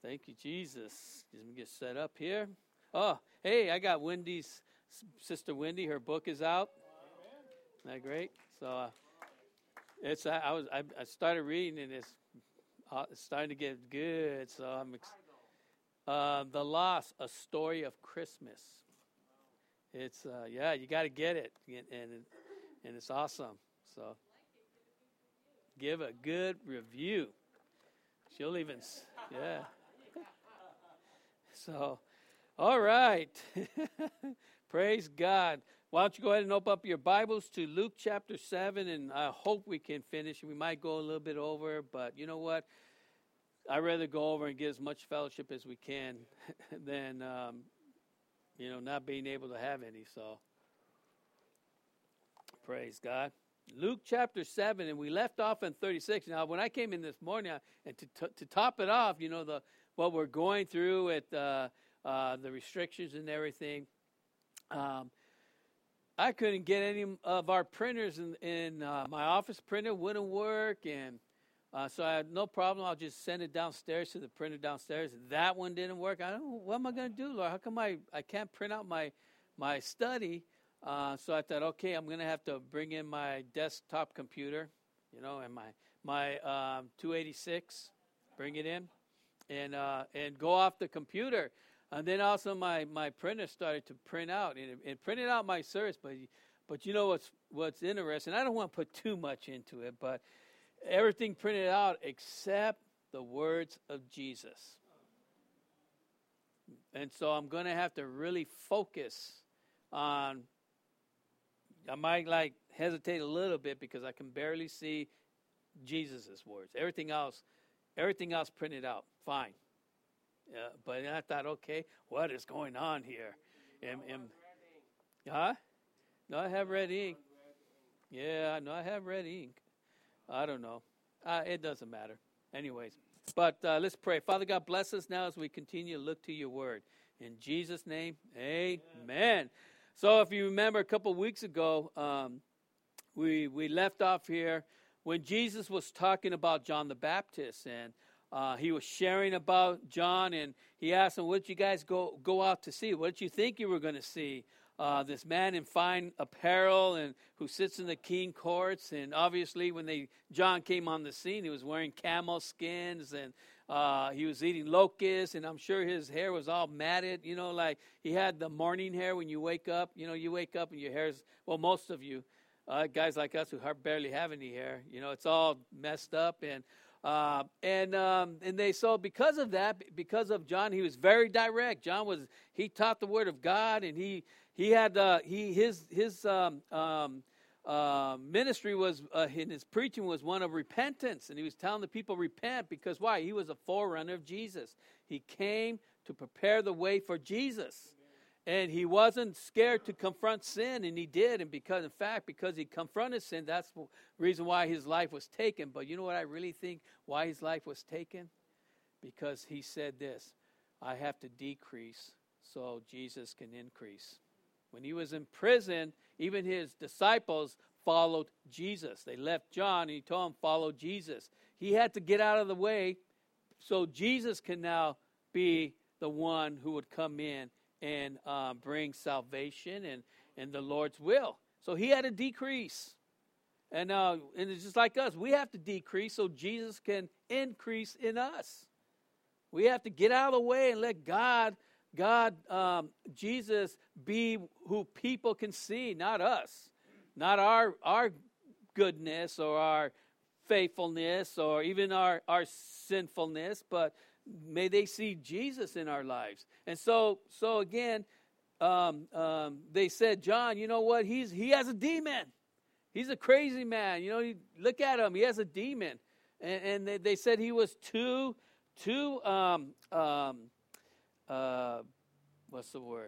Thank you, Jesus. Let me get set up here. Oh, hey, I got Wendy's sister Wendy. Her book is out. Isn't that great? So it's I started reading and it's starting to get good. So I'm The Lost: A Story of Christmas. It's you got to get it, and it's awesome. So give a good review. She'll even So, all right. Praise God. Why don't you go ahead and open up your Bibles to Luke chapter 7, and I hope we can finish. We might go a little bit over, but you know what? I'd rather go over and get as much fellowship as we can than, not being able to have any. So, praise God. Luke chapter 7, and we left off in 36. Now, when I came in this morning, and to top it off, what we're going through at the restrictions and everything, I couldn't get any of our printers in my office printer wouldn't work, and so I had no problem. I'll just send it downstairs to the printer downstairs. That one didn't work. I don't know, what am I going to do, Lord? How come I can't print out my study? So I thought, okay, I'm going to have to bring in my desktop computer, and my 286, bring it in, and go off the computer. And then also my printer started to print out, and it printed out my service. But you know what's interesting? I don't want to put too much into it, but everything printed out except the words of Jesus. And so I'm going to have to really focus on. I might hesitate a little bit because I can barely see Jesus' words. Everything else printed out, fine. But I thought, okay, what is going on here? No, I have red ink. Yeah, no, I have red ink. I don't know. It doesn't matter. Anyways, but let's pray. Father God, bless us now as we continue to look to your word. In Jesus' name, amen. So if you remember a couple of weeks ago, we left off here when Jesus was talking about John the Baptist, and he was sharing about John, and he asked them, what did you guys go out to see? What did you think you were going to see? This man in fine apparel and who sits in the king courts, and obviously when John came on the scene, he was wearing camel skins, and he was eating locusts, and I'm sure his hair was all matted, like he had the morning hair when you wake up. You wake up and your hair's, well, most of you, guys like us who barely have any hair, it's all messed up, and so because of that, because of John, he was very direct. He taught the word of God, and his ministry was in his preaching was one of repentance, and he was telling the people repent because why? He was a forerunner of Jesus. He came to prepare the way for Jesus. And he wasn't scared to confront sin, and he did. And because he confronted sin, that's the reason why his life was taken. But you know what I really think why his life was taken? Because he said this, I have to decrease so Jesus can increase. When he was in prison, even his disciples followed Jesus. They left John, and he told them, follow Jesus. He had to get out of the way so Jesus can now be the one who would come in and bring salvation and the Lord's will. So he had to decrease. And it's just like us. We have to decrease so Jesus can increase in us. We have to get out of the way and let Jesus be who people can see, not us. Not our goodness or our faithfulness or even our sinfulness, but may they see Jesus in our lives. And so again, they said, John, you know what? He has a demon. He's a crazy man. Look at him. He has a demon. And they said he was too what's the word?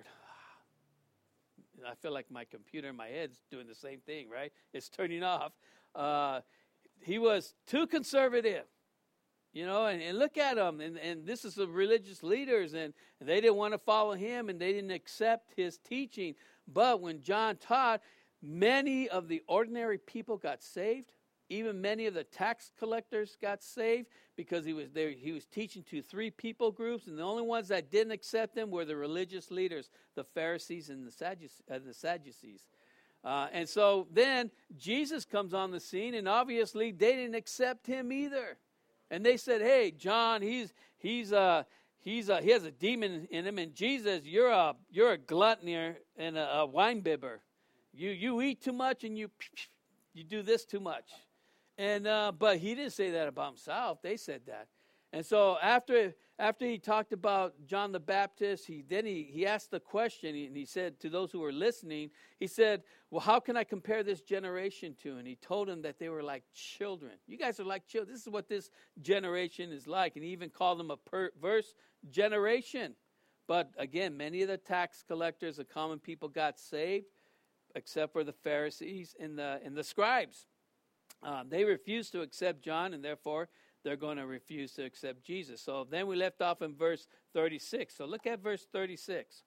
I feel like my computer in my head's doing the same thing, right? It's turning off. He was too conservative. And look at them, and this is the religious leaders, and they didn't want to follow him, and they didn't accept his teaching. But when John taught, many of the ordinary people got saved, even many of the tax collectors got saved because he was there. He was teaching to 3 people groups, and the only ones that didn't accept him were the religious leaders, the Pharisees and the Sadducees. And so then Jesus comes on the scene, and obviously they didn't accept him either. And they said, "Hey, John, he has a demon in him, and Jesus, you're a glutton and a wine bibber. You eat too much, and you do this too much." And but he didn't say that about himself. They said that. And so after he talked about John the Baptist, he asked the question, and he said to those who were listening, he said, "Well, how can I compare this generation to?" And he told them that they were like children. You guys are like children. This is what this generation is like. And he even called them a perverse generation. But again, many of the tax collectors, the common people, got saved, except for the Pharisees and the scribes. They refused to accept John, and therefore they're going to refuse to accept Jesus. So then we left off in verse 36. So look at verse 36.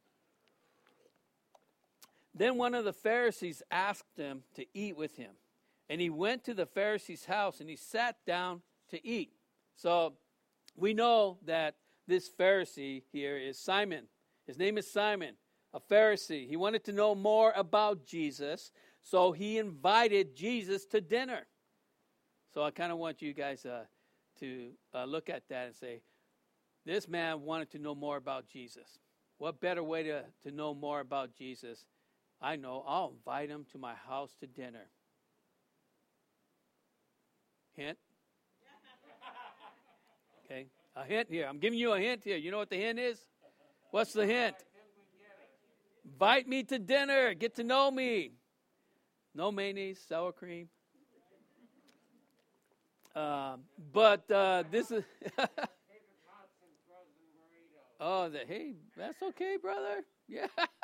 Then one of the Pharisees asked him to eat with him. And he went to the Pharisee's house, and he sat down to eat. So we know that this Pharisee here is Simon. His name is Simon, a Pharisee. He wanted to know more about Jesus, so he invited Jesus to dinner. So I kind of want you guys to look at that and say, this man wanted to know more about Jesus. What better way to know more about Jesus? I know, I'll invite him to my house to dinner. Hint? Okay, a hint here. I'm giving you a hint here. You know what the hint is? What's the hint? Invite me to dinner. Get to know me. No mayonnaise, sour cream. But this is... hey, that's okay, brother. Yeah.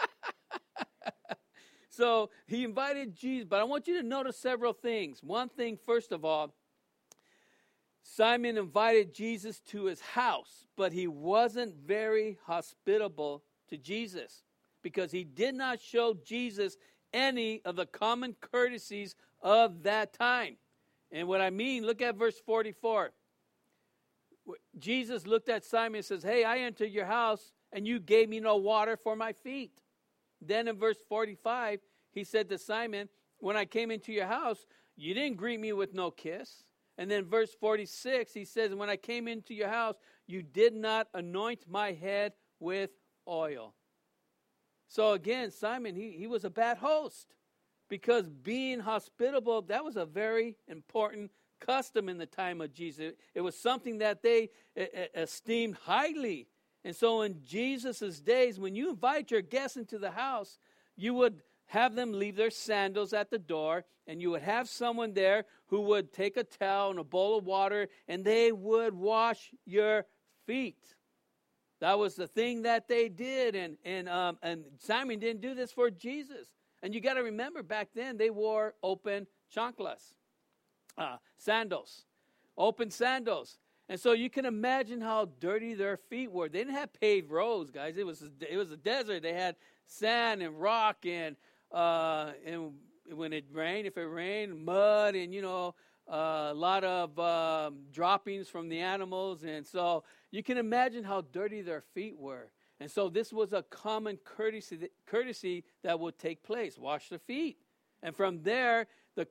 So he invited Jesus, but I want you to notice several things. One thing, first of all, Simon invited Jesus to his house, but he wasn't very hospitable to Jesus because he did not show Jesus any of the common courtesies of that time. And what I mean, look at verse 44. Jesus looked at Simon and says, "Hey, I entered your house and you gave me no water for my feet." Then in verse 45, he said to Simon, "When I came into your house, you didn't greet me with no kiss." And then verse 46, he says, "When I came into your house, you did not anoint my head with oil." So again, Simon, he was a bad host. Because being hospitable, that was a very important custom in the time of Jesus. It was something that they esteemed highly. And so in Jesus' days, when you invite your guests into the house, you would have them leave their sandals at the door, and you would have someone there who would take a towel and a bowl of water, and they would wash your feet. That was the thing that they did, and Simon didn't do this for Jesus. And you got to remember, back then, they wore open chanclas, sandals, open sandals. And so you can imagine how dirty their feet were. They didn't have paved roads, guys. It was a desert. They had sand and rock and when it rained, if it rained, mud and, a lot of droppings from the animals. And so you can imagine how dirty their feet were. And so this was a common courtesy that would take place. Wash the feet. And from there, they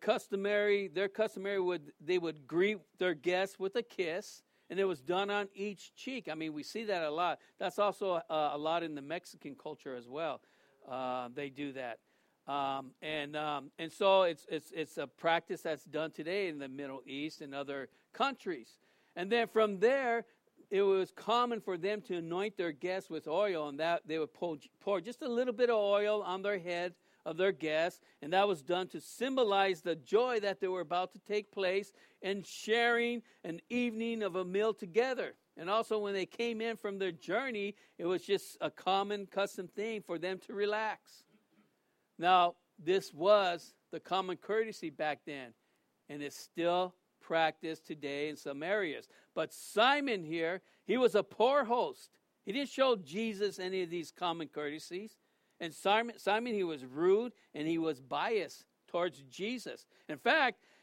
would greet their guests with a kiss, and it was done on each cheek. I mean, we see that a lot. That's also a lot in the Mexican culture as well. They do that. And so it's a practice that's done today in the Middle East and other countries. And then from there, it was common for them to anoint their guests with oil, and that they would pour just a little bit of oil on their head of their guests, and that was done to symbolize the joy that they were about to take place in sharing an evening of a meal together. And also when they came in from their journey, it was just a common custom thing for them to relax. Now, this was the common courtesy back then, and it's still practiced today in some areas. But Simon here, he was a poor host. He didn't show Jesus any of these common courtesies. And Simon, he was rude and he was biased towards Jesus. In fact,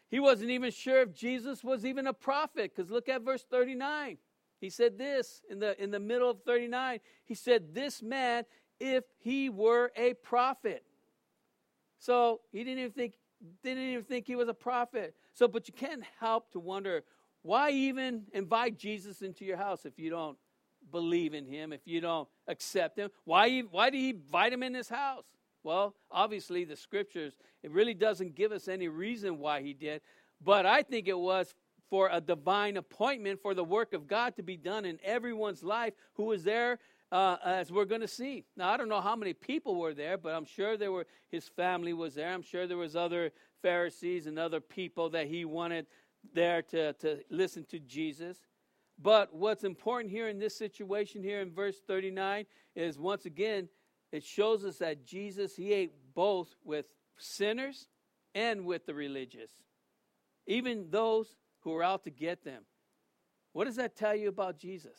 He wasn't even sure if Jesus was even a prophet, because look at verse 39. He said this in the middle of 39. He said, this man, if he were a prophet. So he didn't even think he was a prophet. So, but you can't help to wonder, why even invite Jesus into your house if you don't believe in him, if you don't accept him? Why did he invite him in his house? Well, obviously the scriptures, it really doesn't give us any reason why he did. But I think it was for a divine appointment for the work of God to be done in everyone's life who was there, as we're going to see. Now, I don't know how many people were there, but I'm sure his family was there. I'm sure there was other Pharisees and other people that he wanted there to listen to Jesus. But what's important here in this situation here in verse 39 is, once again, it shows us that Jesus, he ate both with sinners and with the religious, even those who were out to get them. What does that tell you about Jesus?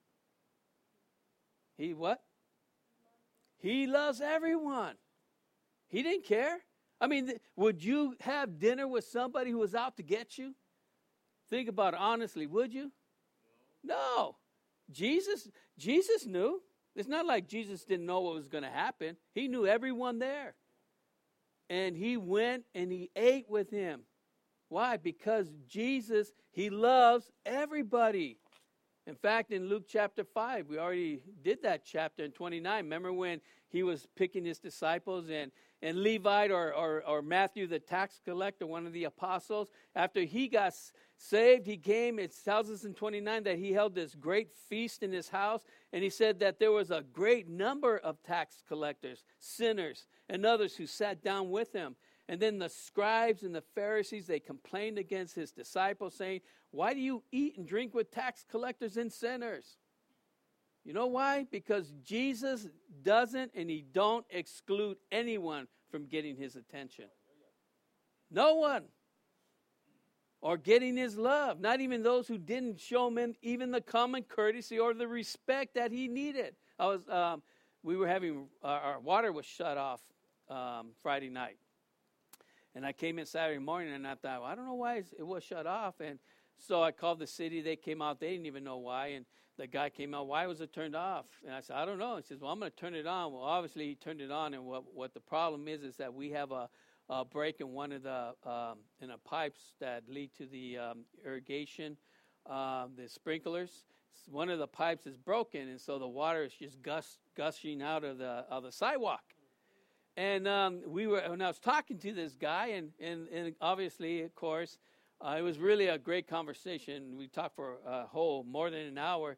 He what? He loves everyone. He didn't care. I mean, would you have dinner with somebody who was out to get you? Think about it honestly, would you? No. Jesus knew. It's not like Jesus didn't know what was going to happen. He knew everyone there. And he went and he ate with him. Why? Because Jesus, he loves everybody. In fact, in Luke chapter 5, we already did that chapter in 29. Remember when he was picking his disciples, and Levite or Matthew the tax collector, one of the apostles, after he got saved, he came. It tells us in 29 that he held this great feast in his house, and he said that there was a great number of tax collectors, sinners, and others who sat down with him. And then the scribes and the Pharisees, they complained against his disciples, saying, why do you eat and drink with tax collectors and sinners? You know why? Because Jesus doesn't and he don't exclude anyone from getting his attention. No one. Or getting his love. Not even those who didn't show him even the common courtesy or the respect that he needed. We were having, our water was shut off Friday night. And I came in Saturday morning and I thought, well, I don't know why it was shut off. And so I called the city. They came out. They didn't even know why. And the guy came out, why was it turned off? And I said, I don't know. He says, well, I'm going to turn it on. Well, obviously he turned it on. And what the problem is that we have a break in one of the pipes that lead to the irrigation, the sprinklers. One of the pipes is broken. And so the water is just gushing out of the sidewalk. And when I was talking to this guy, and obviously, of course, it was really a great conversation. We talked for more than an hour.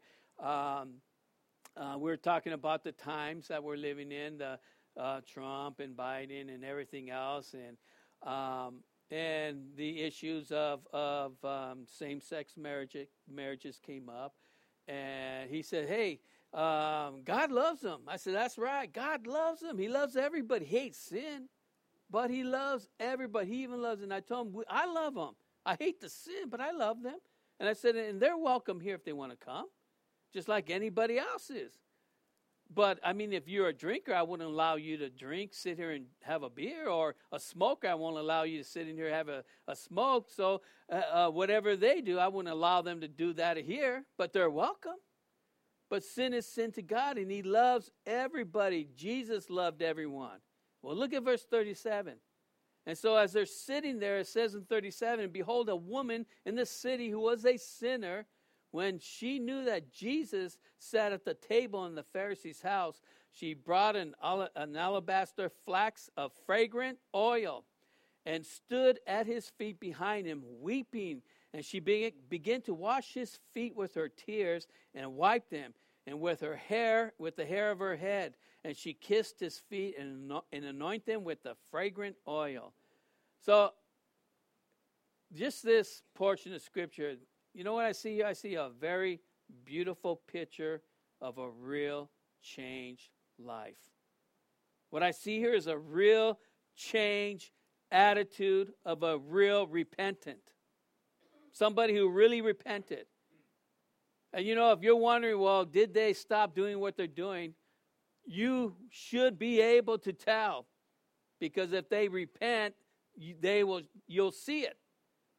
We were talking about the times that we're living in, the Trump and Biden and everything else, and the issues of same-sex marriages came up. And he said, hey, God loves them. I said, that's right. God loves them. He loves everybody. He hates sin, but he loves everybody. He even loves, and I told him, I love them. I hate the sin, but I love them. And I said, and they're welcome here if they want to come, just like anybody else is. But, I mean, if you're a drinker, I wouldn't allow you to drink, sit here and have a beer, or a smoker, I won't allow you to sit in here and have a smoke. So whatever they do, I wouldn't allow them to do that here, but they're welcome. But sin is sin to God, and he loves everybody. Jesus loved everyone. Well, look at verse 37. And so as they're sitting there, it says in 37, behold, a woman in the city who was a sinner, when she knew that Jesus sat at the table in the Pharisee's house, she brought an alabaster flask of fragrant oil and stood at his feet behind him, weeping. And she began to wash his feet with her tears and wiped them, and with the hair of her head. And she kissed his feet and anointed them with the fragrant oil. So, just this portion of Scripture, you know what I see here? I see a very beautiful picture of a real changed life. What I see here is a real changed attitude of a real repentant. Somebody who really repented. And you know, if you're wondering, well, did they stop doing what they're doing? You should be able to tell. Because if they repent, you'll see it.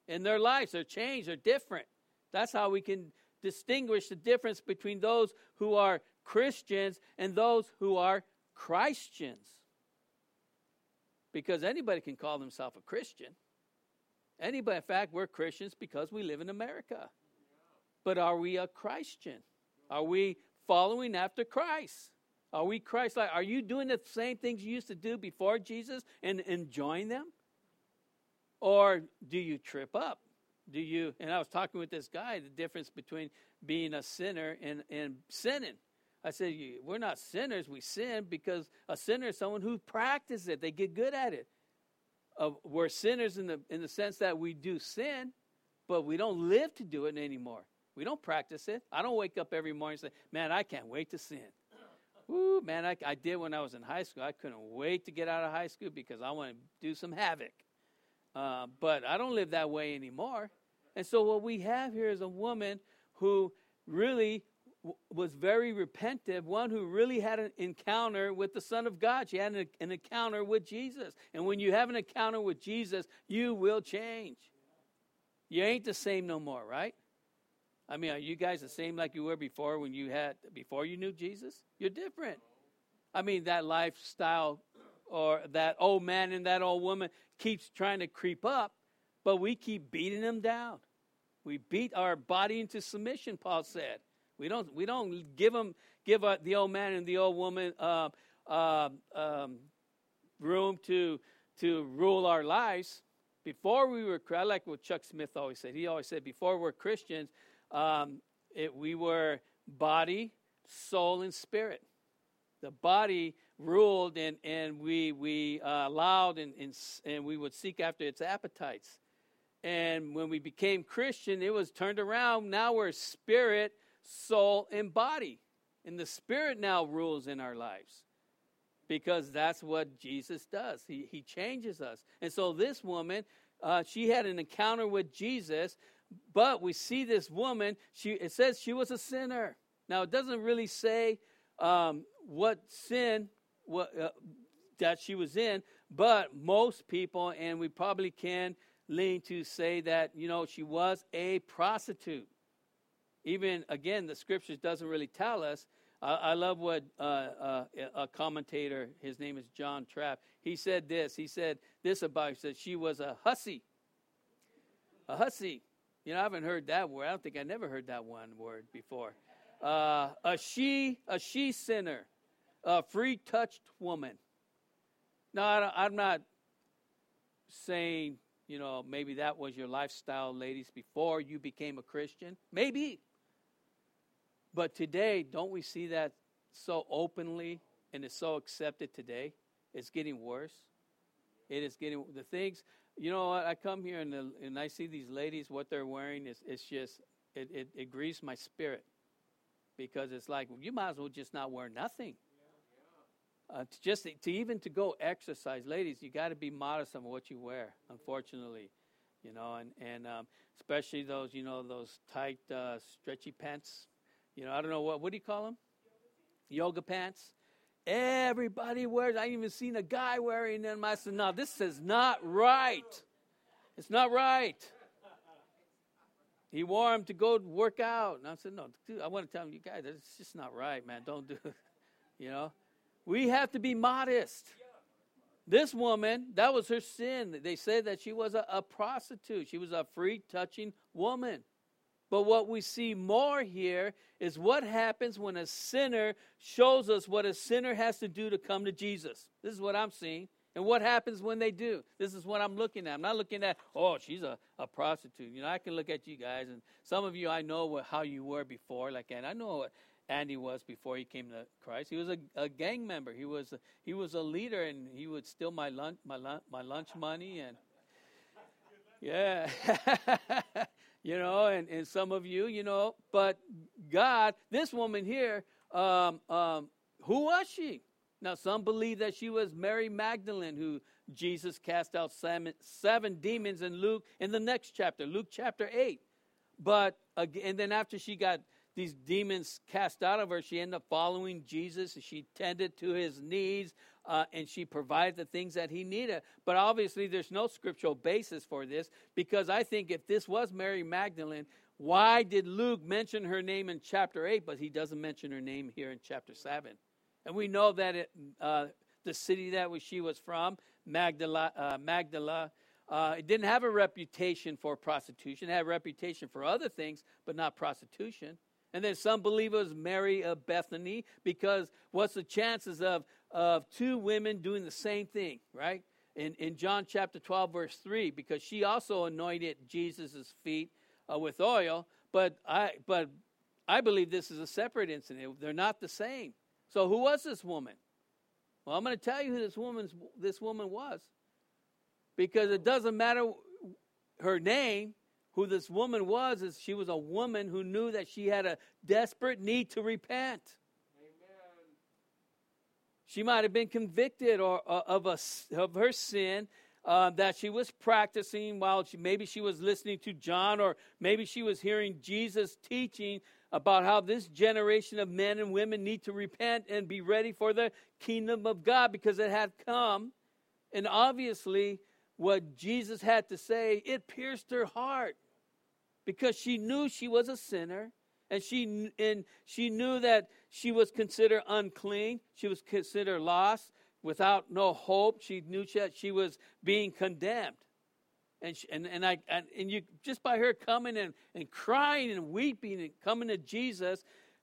in their lives. They're changed. They're different. That's how we can distinguish the difference between those who are Christians and those who are Christians. Because anybody can call themselves a Christian. Anybody, in fact, we're Christians because we live in America. But are we a Christian? Are we following after Christ? Are we Christ-like? Are you doing the same things you used to do before Jesus and enjoying them? Or do you trip up? And I was talking with this guy, the difference between being a sinner and sinning. I said, we're not sinners, we sin because a sinner is someone who practices it. They get good at it. We're sinners in the sense that we do sin, but we don't live to do it anymore. We don't practice it. I don't wake up every morning and say, man, I can't wait to sin. Woo, man, I did when I was in high school. I couldn't wait to get out of high school because I want to do some havoc. But I don't live that way anymore. And so what we have here is a woman who really was very repentant, one who really had an encounter with the Son of God. She had an encounter with Jesus. And when you have an encounter with Jesus, you will change. You ain't the same no more, right? I mean, are you guys the same like you were before before you knew Jesus? You're different. I mean, that lifestyle or that old man and that old woman keeps trying to creep up, but we keep beating them down. We beat our body into submission, Paul said. We don't give the old man and the old woman room to rule our lives. Before we were, I like what Chuck Smith always said. He always said, before we're Christians, we were body, soul, and spirit. The body ruled, and we allowed, and we would seek after its appetites. And when we became Christian, it was turned around. Now we're spirit, soul, and body. And the spirit now rules in our lives. Because that's what Jesus does. He changes us. And so this woman, she had an encounter with Jesus. But we see this woman, it says she was a sinner. Now, it doesn't really say what sin that she was in. But most people, and we probably can lean to say that, she was a prostitute. Even, again, the scriptures doesn't really tell us. I love what a commentator, his name is John Trapp, he said this. He said this about her. He said she was a hussy. A hussy. I haven't heard that word. I don't think I never heard that one word before. A she sinner. A free-touched woman. Now, I'm not saying, maybe that was your lifestyle, ladies, before you became a Christian. Maybe. But today, don't we see that so openly and it's so accepted today? It's getting worse. It is getting, the things, I come here and I see these ladies, what they're wearing, it's just, it grieves my spirit. Because it's like, you might as well just not wear nothing. To go exercise, ladies, you got to be modest on what you wear, unfortunately. And especially those, those tight, stretchy pants. I don't know, what do you call them? Yoga pants. Everybody wears. I even seen a guy wearing them. I said, no, this is not right. It's not right. He wore them to go work out. And I said, no, dude, I want to tell him, you guys, it's just not right, man. Don't do it. We have to be modest. This woman, that was her sin. They said that she was a prostitute. She was a free-touching woman. But what we see more here is what happens when a sinner shows us what a sinner has to do to come to Jesus. This is what I'm seeing. And what happens when they do? This is what I'm looking at. I'm not looking at, she's a prostitute. I can look at you guys. And some of you, I know how you were before. And I know what Andy was before he came to Christ. He was a gang member. He was a leader, and he would steal my lunch money. And yeah. And some of you, but God, this woman here, who was she? Now, some believe that she was Mary Magdalene, who Jesus cast out seven demons in the next chapter, Luke chapter 8. But, and then after she got these demons cast out of her, she ended up following Jesus. She tended to his needs, and she provided the things that he needed. But obviously, there's no scriptural basis for this, because I think if this was Mary Magdalene, why did Luke mention her name in chapter 8, but he doesn't mention her name here in chapter 7? And we know that the city that she was from, Magdala, it didn't have a reputation for prostitution. It had a reputation for other things, but not prostitution. And then some believe it was Mary of Bethany, because what's the chances of two women doing the same thing, right? In John chapter 12, verse 3, because she also anointed Jesus' feet with oil, but I believe this is a separate incident. They're not the same. So who was this woman? Well, I'm going to tell you who this woman was, because it doesn't matter her name. Who this woman was is she was a woman who knew that she had a desperate need to repent. Amen. She might have been convicted of her sin that she was practicing while maybe she was listening to John, or maybe she was hearing Jesus teaching about how this generation of men and women need to repent and be ready for the kingdom of God, because it had come. And obviously, what Jesus had to say, it pierced her heart, because she knew she was a sinner, and she knew that she was considered unclean. She was considered lost, without no hope. She knew that she was being condemned. And you, just by her coming and crying and weeping and coming to Jesus,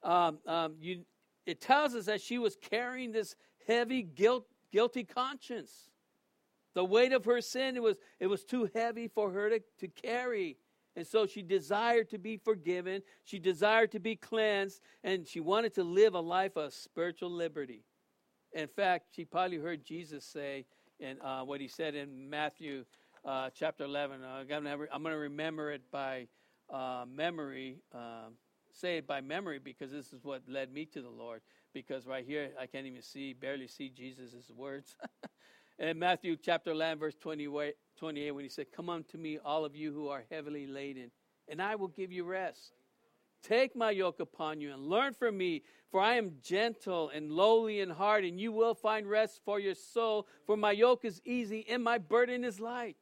it tells us that she was carrying this heavy guilty conscience. The weight of her sin, it was too heavy for her to carry. And so she desired to be forgiven. She desired to be cleansed. And she wanted to live a life of spiritual liberty. In fact, she probably heard Jesus say, in what he said in Matthew chapter 11. I'm going to remember it by memory. Say it by memory, because this is what led me to the Lord. Because right here, I can't even barely see Jesus' words. In Matthew chapter 11, verse 28, when he said, "Come unto me, all of you who are heavily laden, and I will give you rest. Take my yoke upon you and learn from me, for I am gentle and lowly in heart, and you will find rest for your soul. For my yoke is easy and my burden is light."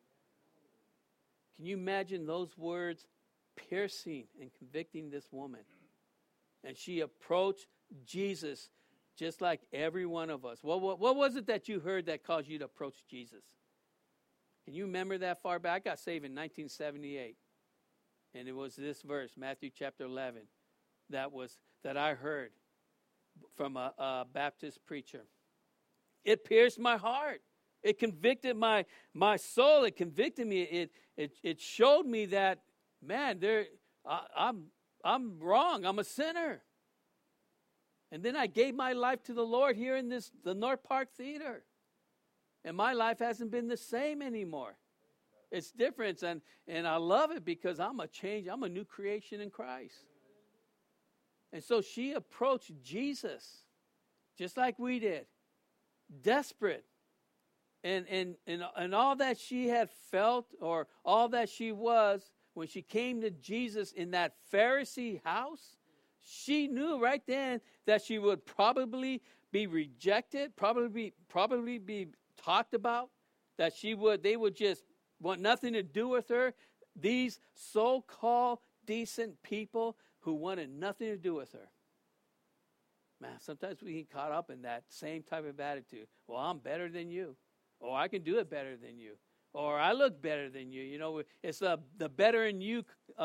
Can you imagine those words piercing and convicting this woman? And she approached Jesus just like every one of us. What was it that you heard that caused you to approach Jesus? Can you remember that far back? I got saved in 1978. And it was this verse, Matthew chapter 11, that I heard from a Baptist preacher. It pierced my heart. It convicted my soul. It convicted me. It showed me that, man, I'm wrong. I'm a sinner. And then I gave my life to the Lord here in the North Park Theater. And my life hasn't been the same anymore. It's different, and I love it, because I'm a new creation in Christ. And so she approached Jesus, just like we did, desperate. And all that she had felt, or all that she was, when she came to Jesus in that Pharisee house, she knew right then that she would probably be rejected, probably be talked about, that they would just want nothing to do with her. These so-called decent people who wanted nothing to do with her. Man, sometimes we get caught up in that same type of attitude. Well, I'm better than you. Or I can do it better than you. Or I look better than you. You know, it's the better in you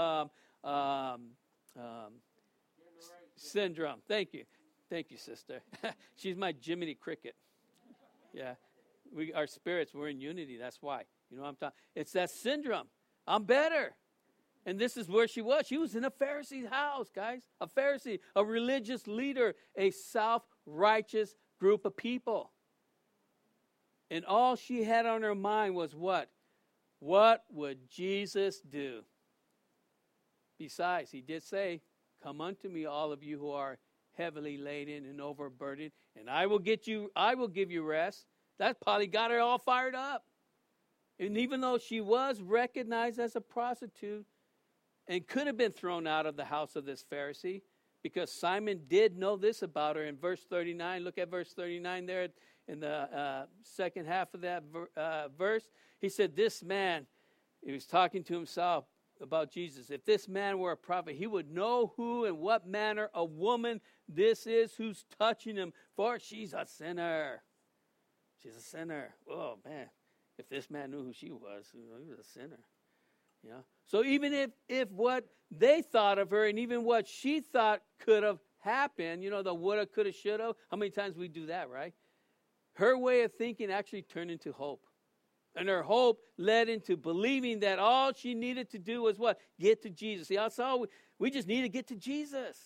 syndrome. Thank you, sister. She's my Jiminy Cricket. Yeah, our spirits, we're in unity. That's why. You know what I'm talking. It's that syndrome. I'm better. And this is where she was. She was in a Pharisee's house, guys. A Pharisee, a religious leader, a self-righteous group of people. And all she had on her mind was what? What would Jesus do? Besides, he did say, "Come unto me, all of you who are heavily laden and overburdened, and I will give you rest." That probably got her all fired up. And even though she was recognized as a prostitute, and could have been thrown out of the house of this Pharisee, because Simon did know this about her in verse 39. Look at verse 39 there in the second half of that verse. He said, this man, he was talking to himself about Jesus. If this man were a prophet, he would know who and what manner of woman this is who's touching him, for she's a sinner. She's a sinner. Oh, man. If this man knew who she was, he was a sinner. Yeah. So even if what they thought of her and even what she thought could have happened, the woulda, coulda, shoulda, how many times we do that, right? Her way of thinking actually turned into hope. And her hope led into believing that all she needed to do was what? Get to Jesus. See, that's all we just need to get to Jesus.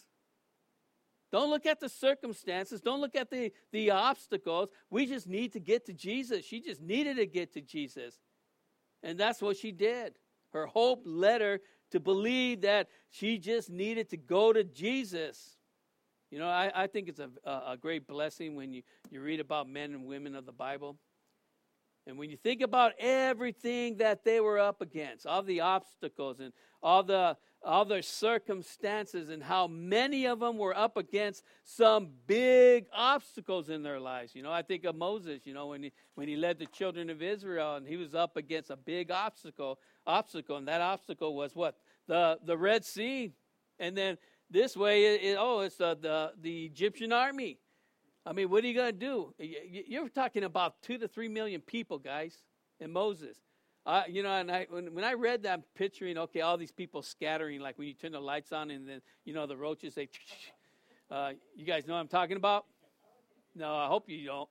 Don't look at the circumstances. Don't look at the obstacles. We just need to get to Jesus. She just needed to get to Jesus. And that's what she did. Her hope led her to believe that she just needed to go to Jesus. I think it's a great blessing when you read about men and women of the Bible. And when you think about everything that they were up against, all the obstacles and all their circumstances, and how many of them were up against some big obstacles in their lives. I think of Moses, when he led the children of Israel, and he was up against a big obstacle, and that obstacle was what? The Red Sea. And then this way, it's the Egyptian army. I mean, what are you going to do? You're talking about 2 to 3 million people, guys, and Moses. And when I read that, I'm picturing, okay, all these people scattering, like when you turn the lights on and then, the roaches, they, you guys know what I'm talking about? No, I hope you don't.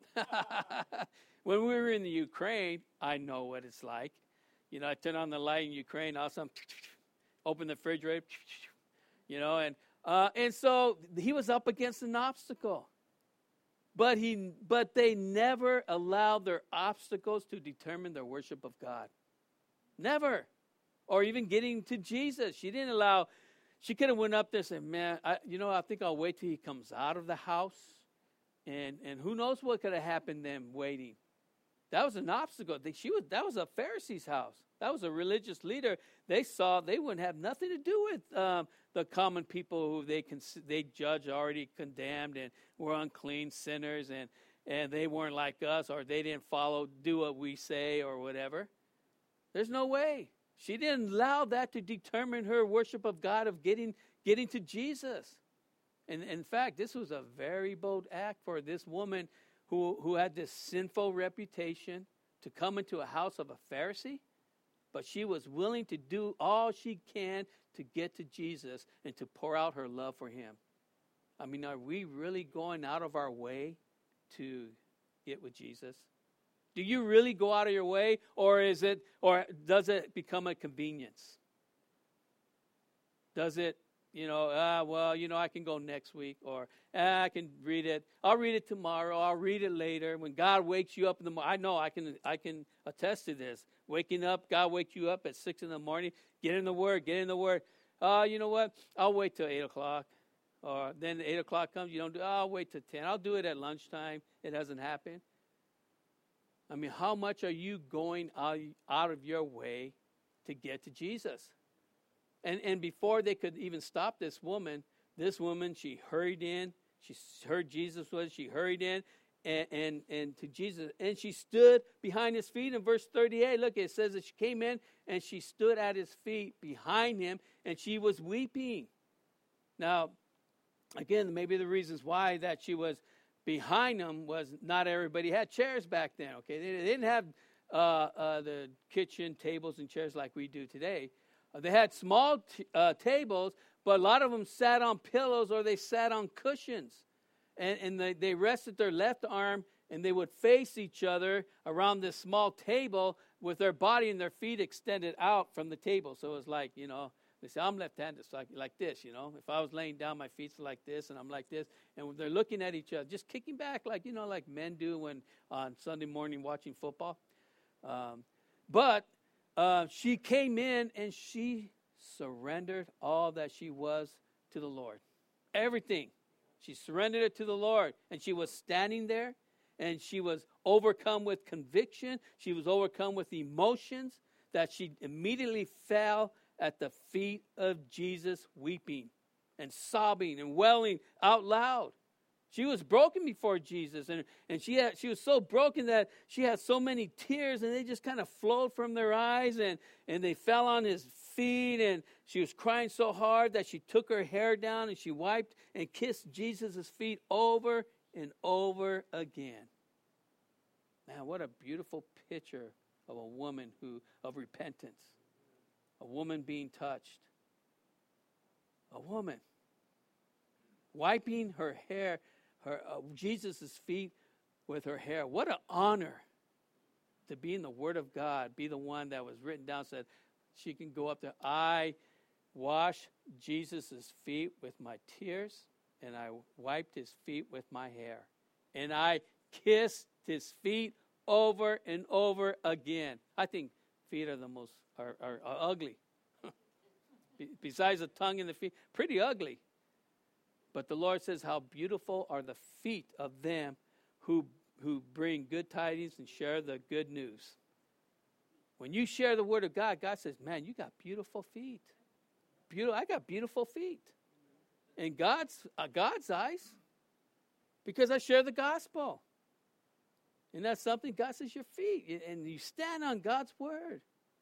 When we were in the Ukraine, I know what it's like. I turn on the light in Ukraine, awesome, open the refrigerator, and so he was up against an obstacle. But they never allowed their obstacles to determine their worship of God. Never. Or even getting to Jesus. She didn't allow, she could have went up there and said, man, I think I'll wait till he comes out of the house. And who knows what could have happened then waiting. That was an obstacle. That was a Pharisee's house. That was a religious leader. They saw they wouldn't have nothing to do with the common people who they judged already condemned and were unclean sinners, and they weren't like us, or they didn't do what we say or whatever. There's no way. She didn't allow that to determine her worship of God, of getting to Jesus. And in fact, this was a very bold act for this woman who had this sinful reputation to come into a house of a Pharisee. But she was willing to do all she can to get to Jesus and to pour out her love for him. I mean, are we really going out of our way to get with Jesus? Do you really go out of your way, or does it become a convenience? Does it, I can go next week, or I can read it. I'll read it tomorrow. I'll read it later. When God wakes you up in the morning, I know I can attest to this. Waking up, God wakes you up at 6 in the morning. Get in the Word. You know what? I'll wait till 8 o'clock. Or then 8 o'clock comes, you don't do. I'll wait till 10. I'll do it at lunchtime. It hasn't happened. I mean, how much are you going out of your way to get to Jesus? And before they could even stop this woman, she hurried in. She heard Jesus was. She hurried in and to Jesus. And she stood behind his feet. In verse 38, look, it says that she came in and she stood at his feet behind him, and she was weeping. Now, again, maybe the reasons why that she was behind him was not everybody had chairs back then, okay? They didn't have the kitchen tables and chairs like we do today. They had small tables, but a lot of them sat on pillows or they sat on cushions. And they rested their left arm, and they would face each other around this small table with their body and their feet extended out from the table. So it was like, they say, I'm left-handed, so like this, If I was laying down, my feet's like this, and I'm like this. And they're looking at each other, just kicking back like men do when on Sunday morning watching football. But she came in, and she surrendered all that she was to the Lord. Everything. She surrendered it to the Lord. And she was standing there, and she was overcome with conviction. She was overcome with emotions that she immediately fell at the feet of Jesus, weeping and sobbing and wailing out loud. She was broken before Jesus, and she was so broken that she had so many tears, and they just kind of flowed from their eyes, and they fell on his feet, and she was crying so hard that she took her hair down, and she wiped and kissed Jesus' feet over and over again. Man, what a beautiful picture of a woman of repentance. A woman being touched. A woman wiping her hair, Jesus' feet with her hair. What an honor to be in the Word of God, be the one that was written down, said she can go up there. I washed Jesus' feet with my tears, and I wiped his feet with my hair. And I kissed his feet over and over again. I think feet are the most are ugly. Besides the tongue and the feet, pretty ugly. But the Lord says, how beautiful are the feet of them who bring good tidings and share the good news. When you share the word of God, God says, man, you got beautiful feet. I got beautiful feet. In God's eyes, because I share the gospel. And that's something God says, your feet. And you stand on God's word.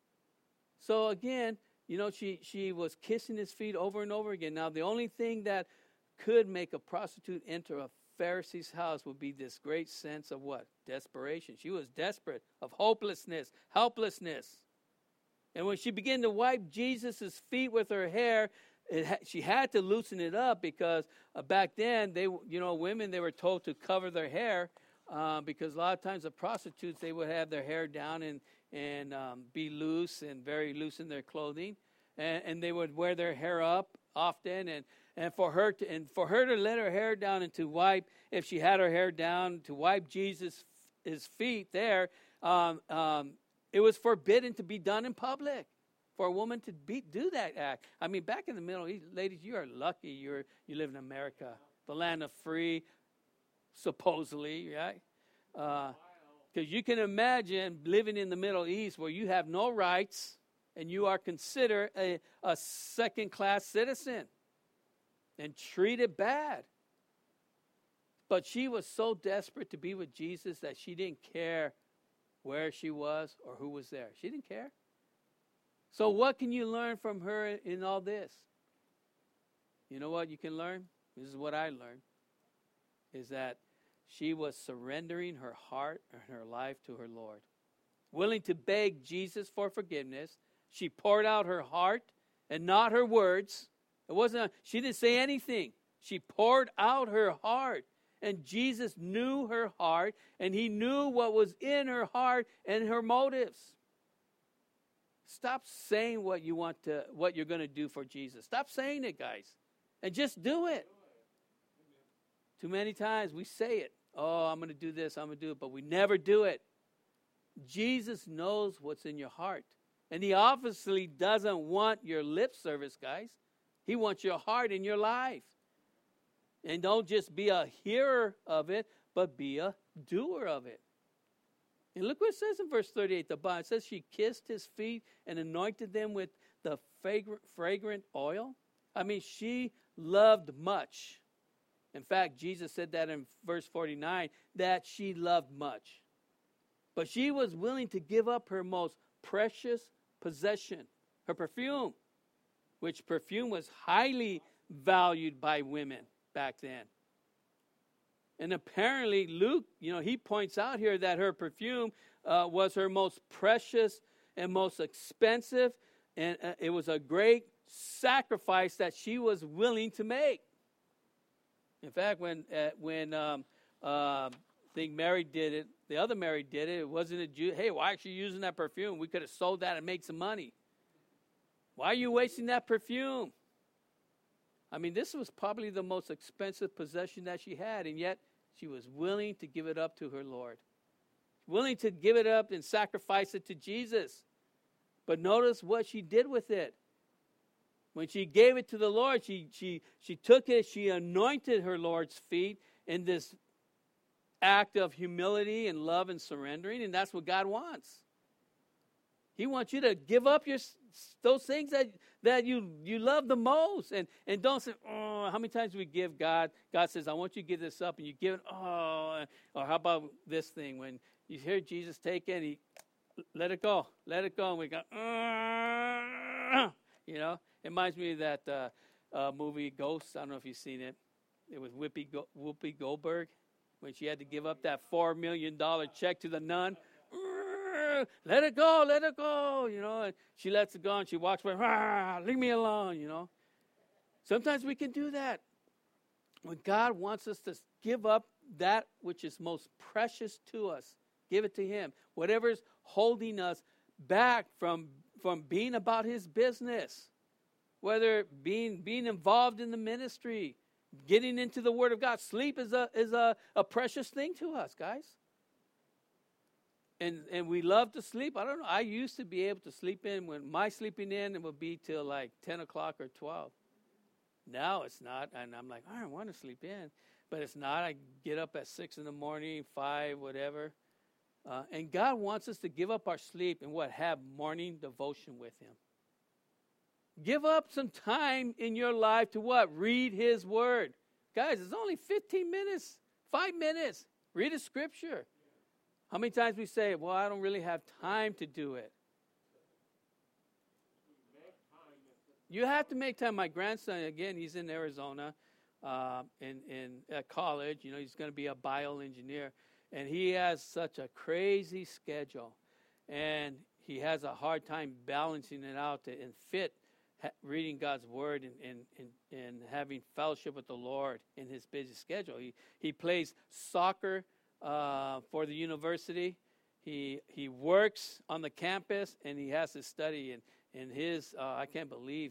So again, she was kissing his feet over and over again. Now, the only thing that could make a prostitute enter a Pharisee's house would be this great sense of what? Desperation. She was desperate, of hopelessness, helplessness. And when she began to wipe Jesus' feet with her hair, she had to loosen it up because back then, women, they were told to cover their hair because a lot of times the prostitutes, they would have their hair down and be loose and very loose in their clothing. And they would wear their hair up often, and for her to let her hair down and to wipe, if she had her hair down, to wipe Jesus' his feet there, it was forbidden to be done in public for a woman to do that act. I mean, back in the Middle East, ladies, you are lucky you live in America, the land of free, supposedly, right? Because you can imagine living in the Middle East where you have no rights and you are considered a second-class citizen and treated bad. But she was so desperate to be with Jesus that she didn't care where she was or who was there. She didn't care. So what can you learn from her in all this? You know what you can learn? This is what I learned, is that she was surrendering her heart and her life to her Lord. Willing to beg Jesus for forgiveness. She poured out her heart and not her words. She didn't say anything. She poured out her heart. And Jesus knew her heart, and he knew what was in her heart and her motives. Stop saying what you're going to do for Jesus. Stop saying it, guys, and just do it. Too many times we say it. Oh, I'm going to do this, I'm going to do it, but we never do it. Jesus knows what's in your heart. And he obviously doesn't want your lip service, guys. He wants your heart in your life. And don't just be a hearer of it, but be a doer of it. And look what it says in verse 38. The Bible says she kissed his feet and anointed them with the fragrant oil. I mean, she loved much. In fact, Jesus said that in verse 49, that she loved much. But she was willing to give up her most precious possession, her perfume, which perfume was highly valued by women back then. And apparently Luke, he points out here that her perfume was her most precious and most expensive, and it was a great sacrifice that she was willing to make. In fact, when I think Mary did it, the other Mary did it, it wasn't a Jew. Hey, why are you using that perfume? We could have sold that and made some money. Why are you wasting that perfume? I mean, this was probably the most expensive possession that she had, and yet she was willing to give it up to her Lord. Willing to give it up and sacrifice it to Jesus. But notice what she did with it. When she gave it to the Lord, she took it, she anointed her Lord's feet in this act of humility and love and surrendering, and that's what God wants. He wants you to give up those things that you love the most. And don't say, oh, how many times do we give God? God says, I want you to give this up, and you give it, oh, or how about this thing? When you hear Jesus take it, he let it go, and we go, you know. It reminds me of that movie Ghost. I don't know if you've seen it. It was Whoopi Goldberg when she had to give up that $4 million check to the nun. Let it go, you know. And she lets it go, and she walks away, leave me alone, you know. Sometimes we can do that. When God wants us to give up that which is most precious to us, give it to him. Whatever's holding us back from being about his business, whether being involved in the ministry, getting into the Word of God. Sleep is a precious thing to us, guys. And we love to sleep. I don't know. I used to be able to sleep in. When my sleeping in, it would be till like 10 o'clock or 12. Now it's not. And I'm like, I don't want to sleep in. But it's not. I get up at 6 in the morning, 5, whatever. And God wants us to give up our sleep and have morning devotion with him. Give up some time in your life to what? Read his word. Guys, it's only 15 minutes, 5 minutes. Read a scripture. How many times we say, well, I don't really have time to do it. You have to make time. My grandson, again, he's in Arizona at college. You know, he's going to be a bioengineer. And he has such a crazy schedule. And he has a hard time balancing it out and fit reading God's word and having fellowship with the Lord in his busy schedule. He plays soccer for the university. He works on the campus, and he has to study. And his I can't believe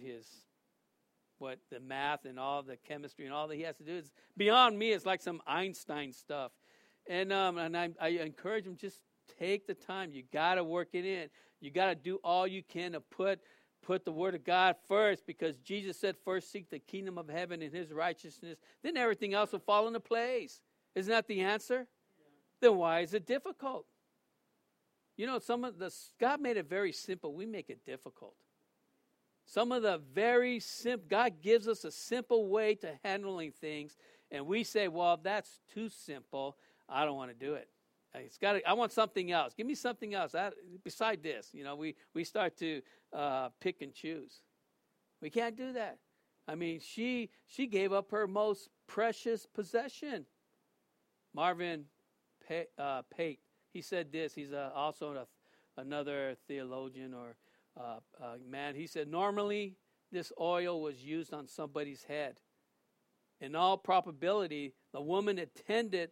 the math and all the chemistry and all that he has to do is beyond me. It's like some Einstein stuff. And I encourage him, just take the time. You got to work it in. You got to do all you can to put the word of God first, because Jesus said, first seek the kingdom of heaven and his righteousness. Then everything else will fall into place. Isn't that the answer? Yeah. Then why is it difficult? You know, God made it very simple. We make it difficult. Some of the very simple, God gives us a simple way to handling things, and we say, well, that's too simple. I don't want to do it. I want something else. Give me something else. Beside this, you know, we start to pick and choose. We can't do that. I mean, she gave up her most precious possession. Marvin Pate, he said this. He's also another theologian or man. He said, normally this oil was used on somebody's head. In all probability, the woman intended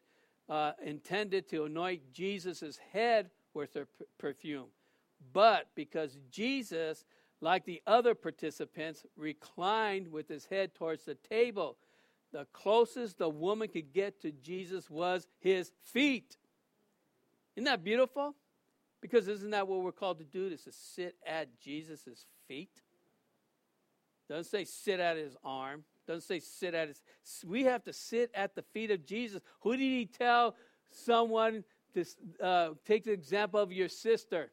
to anoint Jesus' head with her perfume. But because Jesus, like the other participants, reclined with his head towards the table, the closest the woman could get to Jesus was his feet. Isn't that beautiful? Because isn't that what we're called to do? Is to sit at Jesus' feet. Doesn't say sit at his arm. Doesn't say sit at his. We have to sit at the feet of Jesus. Who did he tell someone to take the example of your sister?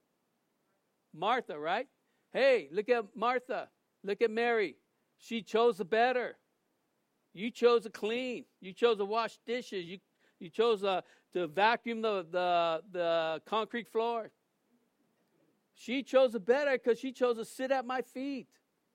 Martha, right? Hey, look at Martha. Look at Mary. She chose the better. You chose to clean. You chose to wash dishes. You chose to vacuum the concrete floor. She chose the better because she chose to sit at my feet.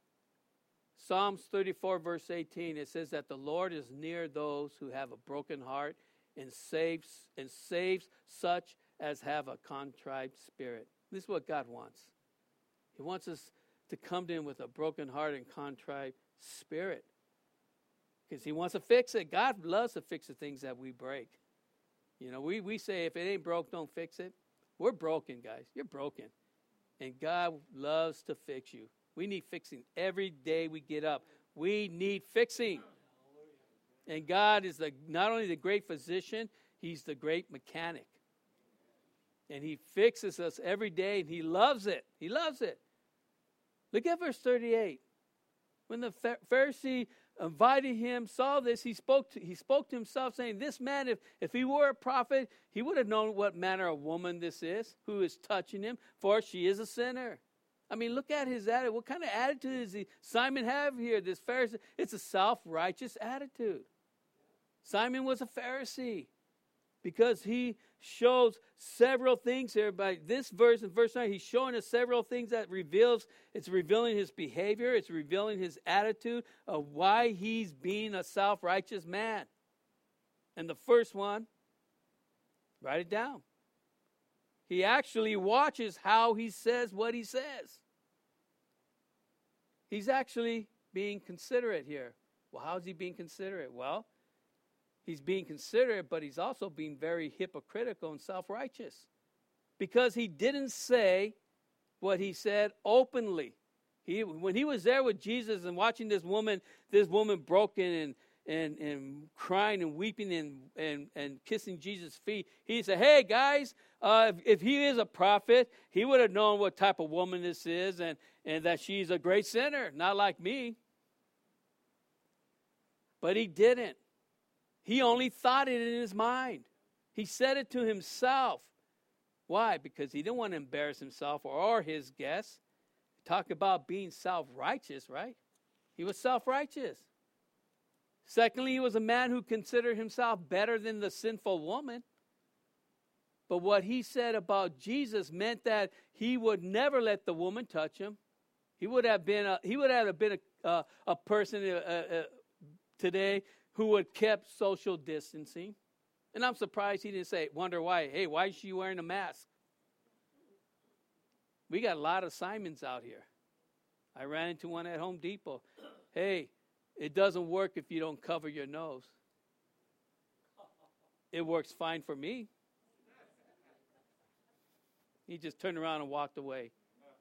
Psalms 34, verse 18, it says that the Lord is near those who have a broken heart and saves such as have a contrite spirit. This is what God wants. He wants us to come to him with a broken heart and contrite spirit, because he wants to fix it. God loves to fix the things that we break. You know, we say, if it ain't broke, don't fix it. We're broken, guys. You're broken. And God loves to fix you. We need fixing every day we get up. We need fixing. And God is not only the great physician, he's the great mechanic. And he fixes us every day, and he loves it. He loves it. Look at verse 38. When the Pharisee invited him, saw this, he spoke to himself, saying, this man, if he were a prophet, he would have known what manner of woman this is, who is touching him, for she is a sinner. I mean, look at his attitude. What kind of attitude does Simon have here? This Pharisee, it's a self-righteous attitude. Simon was a Pharisee because he shows several things here. By this verse, in verse 9, he's showing us several things that it's revealing his behavior. It's revealing his attitude of why he's being a self-righteous man. And the first one, write it down. He actually watches how he says what he says. He's actually being considerate here. Well, how is he being considerate? Well, he's being considerate, but he's also being very hypocritical and self-righteous. Because he didn't say what he said openly. When he was there with Jesus and watching this woman broken and crying and weeping and kissing Jesus' feet, he said, hey, guys, if he is a prophet, he would have known what type of woman this is and that she's a great sinner, not like me. But he didn't. He only thought it in his mind. He said it to himself. Why? Because he didn't want to embarrass himself or his guests. Talk about being self-righteous, right? He was self-righteous. Secondly, he was a man who considered himself better than the sinful woman. But what he said about Jesus meant that he would never let the woman touch him. He would have been a person today who would have kept social distancing. And I'm surprised he didn't wonder why. Hey, why is she wearing a mask? We got a lot of Simons out here. I ran into one at Home Depot. Hey, it doesn't work if you don't cover your nose. It works fine for me. He just turned around and walked away.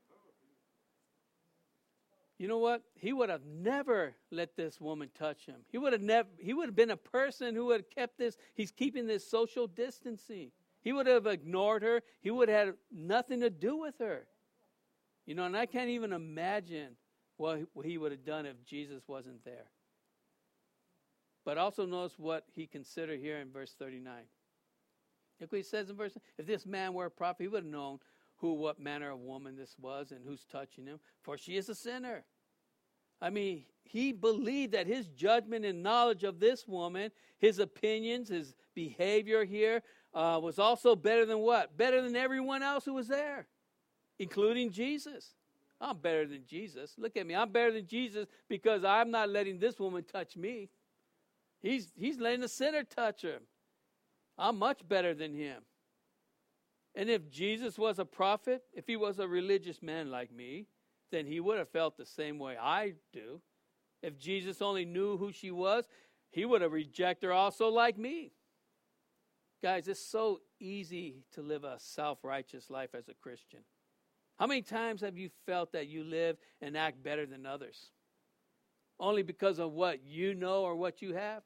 You know what? He would have never let this woman touch him. He would have been a person who would have kept this. He's keeping this social distancing. He would have ignored her. He would have had nothing to do with her. You know, and I can't even imagine what he would have done if Jesus wasn't there. But also notice what he considered here in verse 39. Look what he says in verse 39. If this man were a prophet, he would have known what manner of woman this was and who's touching him, for she is a sinner. I mean, he believed that his judgment and knowledge of this woman, his opinions, his behavior here, was also better than what? Better than everyone else who was there, including Jesus. I'm better than Jesus. Look at me. I'm better than Jesus because I'm not letting this woman touch me. He's letting the sinner touch her. I'm much better than him. And if Jesus was a prophet, if he was a religious man like me, then he would have felt the same way I do. If Jesus only knew who she was, he would have rejected her also like me. Guys, it's so easy to live a self-righteous life as a Christian. How many times have you felt that you live and act better than others? Only because of what you know or what you have?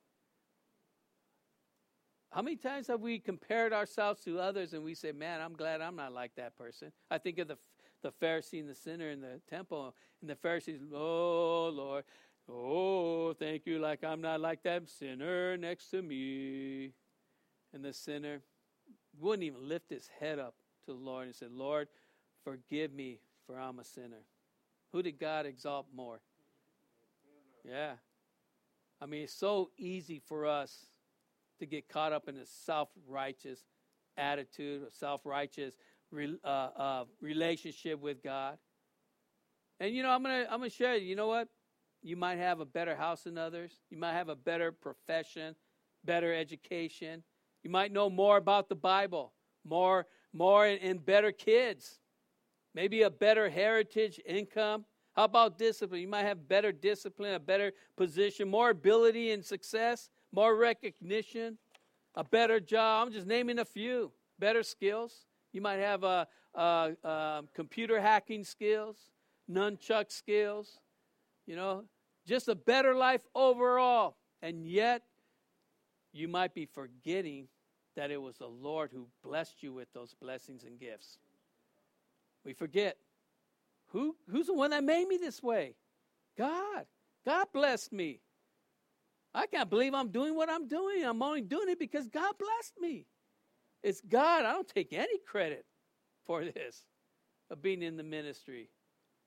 How many times have we compared ourselves to others and we say, man, I'm glad I'm not like that person? I think of the Pharisee and the sinner in the temple. And the Pharisee, oh, Lord, oh, thank you, like I'm not like that sinner next to me. And the sinner wouldn't even lift his head up to the Lord and said, Lord, forgive me, for I'm a sinner. Who did God exalt more? Yeah. I mean, it's so easy for us to get caught up in a self-righteous attitude, a self-righteous relationship with God. And you know, I'm gonna share. You know what? You might have a better house than others. You might have a better profession, better education. You might know more about the Bible, more and better kids. Maybe a better heritage, income. How about discipline? You might have better discipline, a better position, more ability and success, more recognition, a better job. I'm just naming a few. Better skills. You might have computer hacking skills, nunchuck skills, you know, just a better life overall. And yet, you might be forgetting that it was the Lord who blessed you with those blessings and gifts. We forget. Who's the one that made me this way? God. God blessed me. I can't believe I'm doing what I'm doing. I'm only doing it because God blessed me. It's God. I don't take any credit for this, of being in the ministry.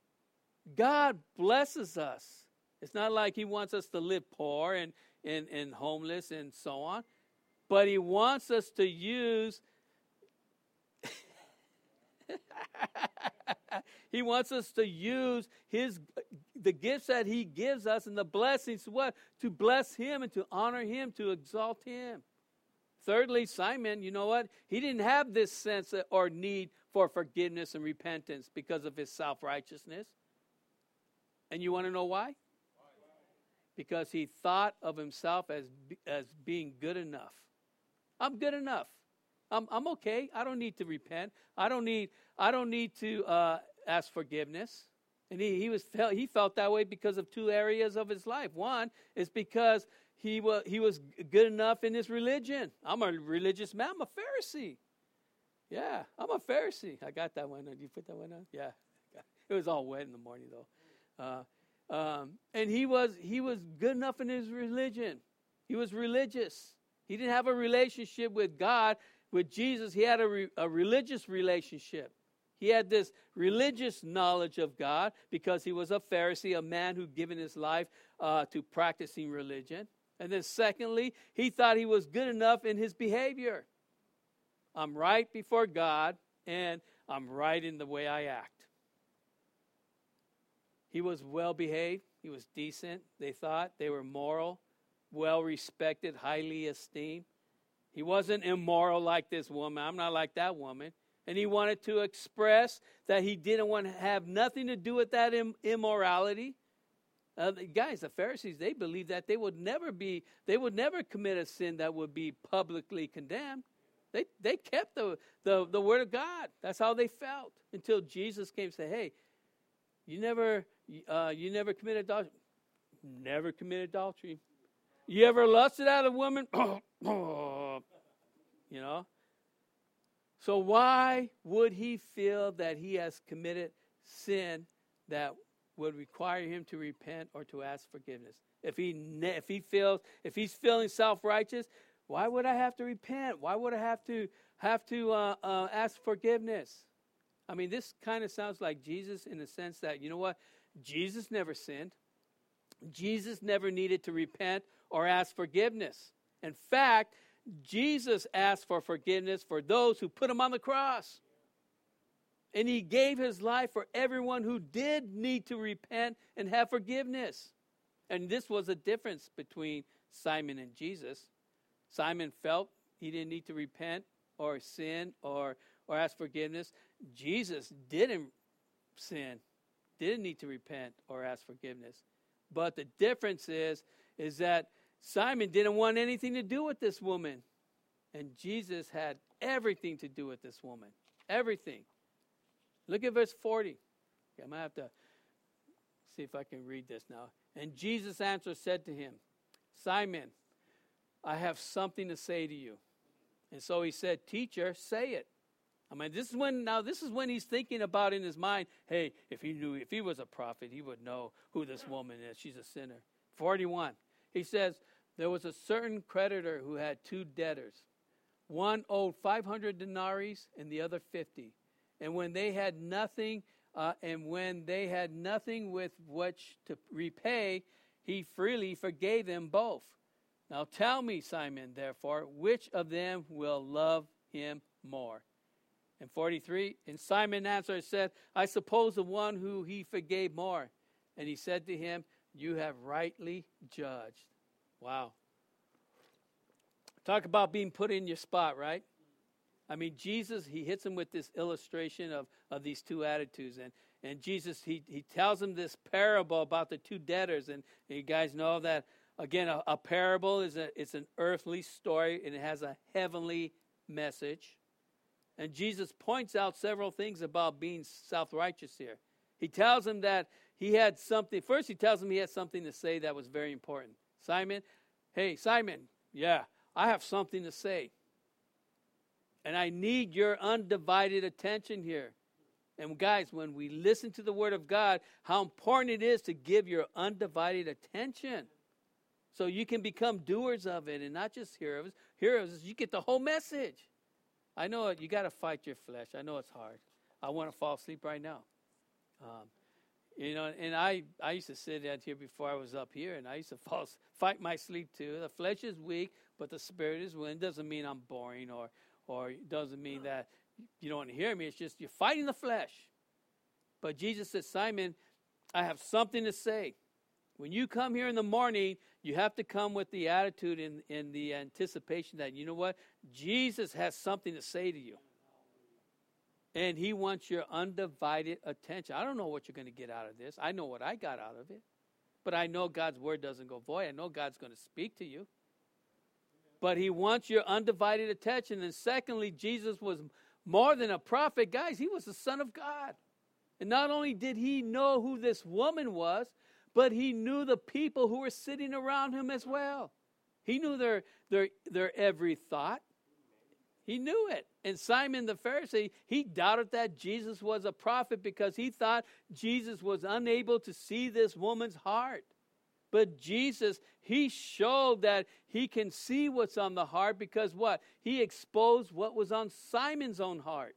God blesses us. It's not like he wants us to live poor and homeless and so on. But he wants us to use he wants us to use the gifts that he gives us and the blessings to bless him and to honor him, to exalt him. Thirdly, Simon, you know what? He didn't have this sense or need for forgiveness and repentance because of his self-righteousness. And you want to know why? Because he thought of himself as being good enough. I'm good enough. I'm okay. I don't need to repent. I don't need to ask forgiveness. And he felt that way because of two areas of his life. One is because he was good enough in his religion. I'm a religious man. I'm a Pharisee. Yeah, I'm a Pharisee. I got that one. Did you put that one on? Yeah. It was all wet in the morning though. And he was good enough in his religion. He was religious. He didn't have a relationship with God, with Jesus. He had a religious relationship. He had this religious knowledge of God because he was a Pharisee, a man who'd given his life to practicing religion. And then secondly, he thought he was good enough in his behavior. I'm right before God, and I'm right in the way I act. He was well behaved. He was decent. They thought they were moral, well respected, highly esteemed. He wasn't immoral like this woman. I'm not like that woman. And he wanted to express that he didn't want to have nothing to do with that immorality. Guys, the Pharisees, they believed that they would never commit a sin that would be publicly condemned. They kept the word of God. That's how they felt until Jesus came and said, "Hey, you never committed adultery. Never committed adultery. You ever lusted at a woman? You know." So why would he feel that he has committed sin that would require him to repent or to ask forgiveness? If he's feeling self-righteous, why would I have to repent? Why would I have to ask forgiveness? I mean, this kind of sounds like Jesus in the sense that, you know what? Jesus never sinned. Jesus never needed to repent or ask forgiveness. In fact, Jesus asked for forgiveness for those who put him on the cross. And he gave his life for everyone who did need to repent and have forgiveness. And this was a difference between Simon and Jesus. Simon felt he didn't need to repent or sin or ask forgiveness. Jesus didn't sin, didn't need to repent or ask forgiveness. But the difference is that Simon didn't want anything to do with this woman. And Jesus had everything to do with this woman. Everything. Look at verse 40. I'm going to have to see if I can read this now. And Jesus answered, said to him, "Simon, I have something to say to you." And so he said, "Teacher, say it." I mean, this is when he's thinking about in his mind, hey, if he was a prophet, he would know who this woman is. She's a sinner. 41. He says, "There was a certain creditor who had two debtors. One owed 500 denarii and the other 50. And when they had nothing with which to repay, he freely forgave them both. Now tell me, Simon, therefore, which of them will love him more?" And 43, and Simon answered and said, "I suppose the one who he forgave more." And he said to him, "You have rightly judged." Wow. Talk about being put in your spot, right? I mean, Jesus, he hits him with this illustration of these two attitudes. And Jesus, he tells him this parable about the two debtors. And you guys know that, again, a parable it's an earthly story, and it has a heavenly message. And Jesus points out several things about being self-righteous here. He tells him that he had something. First, he tells him he had something to say that was very important. Simon, hey, Simon, yeah, I have something to say. And I need your undivided attention here. And guys, when we listen to the Word of God, how important it is to give your undivided attention. So you can become doers of it and not just hearers. Hearers, you get the whole message. I know you got to fight your flesh. I know it's hard. I want to fall asleep right now. You know, and I used to sit out here before I was up here, and I used to fight my sleep too. The flesh is weak, but the spirit is willing. Doesn't mean I'm boring, or it doesn't mean that you don't want to hear me. It's just you're fighting the flesh. But Jesus said, Simon, I have something to say. When you come here in the morning, you have to come with the attitude and the anticipation that, you know what? Jesus has something to say to you. And he wants your undivided attention. I don't know what you're going to get out of this. I know what I got out of it. But I know God's word doesn't go void. I know God's going to speak to you. But he wants your undivided attention. And secondly, Jesus was more than a prophet. Guys, he was the Son of God. And not only did he know who this woman was, but he knew the people who were sitting around him as well. He knew their every thought. He knew it. And Simon the Pharisee, he doubted that Jesus was a prophet because he thought Jesus was unable to see this woman's heart. But Jesus, he showed that he can see what's on the heart because what? He exposed what was on Simon's own heart.